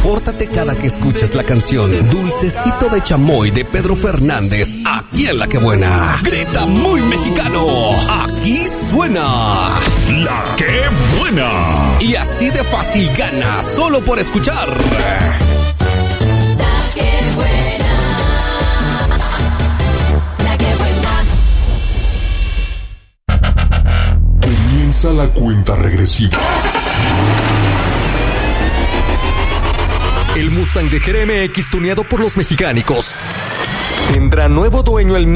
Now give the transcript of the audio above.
compórtate cada que escuches la canción Dulcecito de Chamoy de Pedro Fernández, aquí en La Que Buena. Grita muy mexicano, aquí suena La Que Buena. Y así de fácil gana, solo por escuchar La Que Buena. La Que Buena. Comienza la cuenta regresiva. El Mustang de GMX tuneado por los mecánicos tendrá nuevo dueño el